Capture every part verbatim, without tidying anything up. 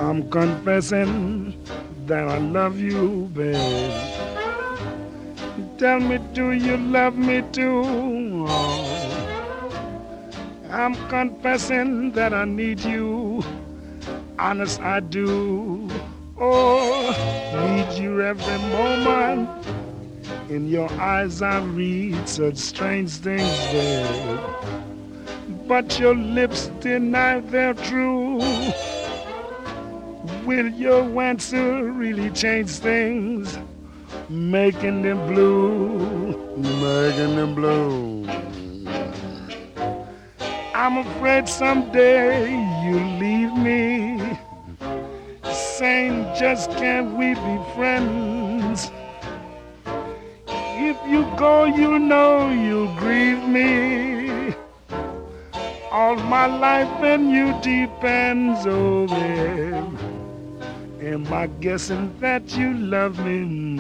I'm confessing that I love you, babe. Tell me, do you love me too? Oh, I'm confessing that I need you. Honest, I do. Oh, need you every moment. In your eyes I read such strange things, babe. But your lips deny their truth. Will your answer really change things? Making them blue, making them blue. I'm afraid someday you'll leave me. Saying just can't we be friends? If you go, you know you'll grieve me. All my life in you depends, oh babe. Am I guessing that you love me?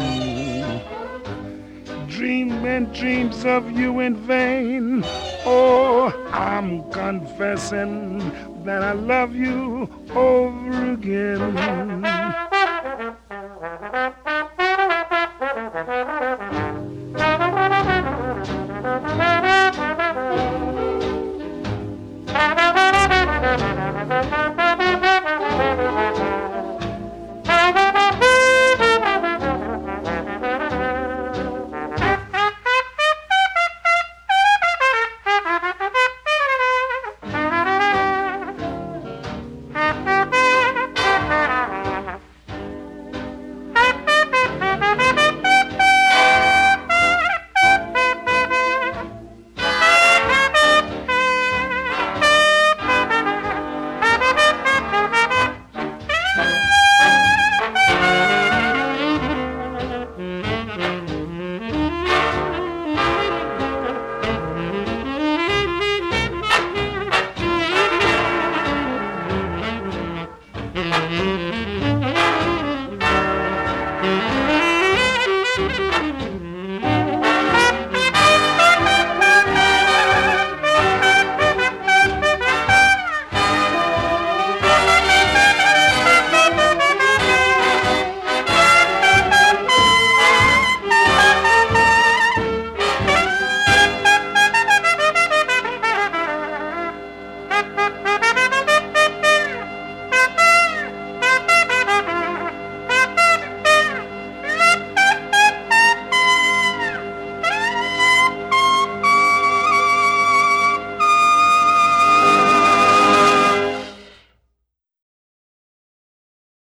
Dreaming dreams of you in vain. Oh, I'm confessing that I love you over again.